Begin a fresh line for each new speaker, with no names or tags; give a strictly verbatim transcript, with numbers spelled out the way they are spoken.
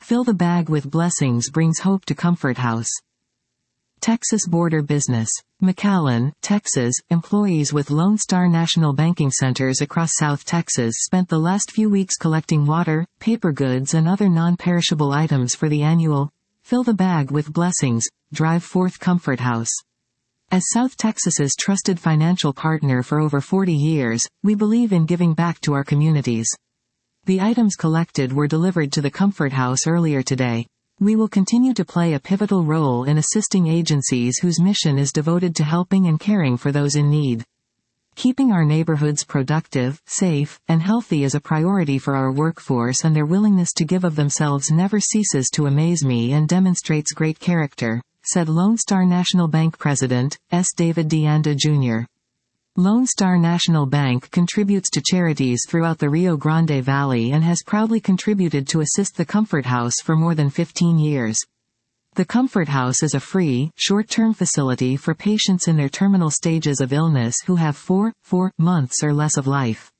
Fill the bag with blessings brings hope to Comfort House. Texas Border Business. McAllen, Texas. Employees with Lone Star National banking centers across South Texas spent the last few weeks collecting water, paper goods and other non-perishable items for the annual Fill the Bag with Blessings drive forth Comfort House. As South Texas's trusted financial partner for over forty years, we believe in giving back to our communities. The items collected were delivered to the Comfort House earlier today. We will continue to play a pivotal role in assisting agencies whose mission is devoted to helping and caring for those in need. Keeping our neighborhoods productive, safe, and healthy is a priority for our workforce, and their willingness to give of themselves never ceases to amaze me and demonstrates great character, said Lone Star National Bank President, S. David DeAnda, Junior Lone Star National Bank contributes to charities throughout the Rio Grande Valley and has proudly contributed to assist the Comfort House for more than fifteen years. The Comfort House is a free, short-term facility for patients in their terminal stages of illness who have four, four months or less of life.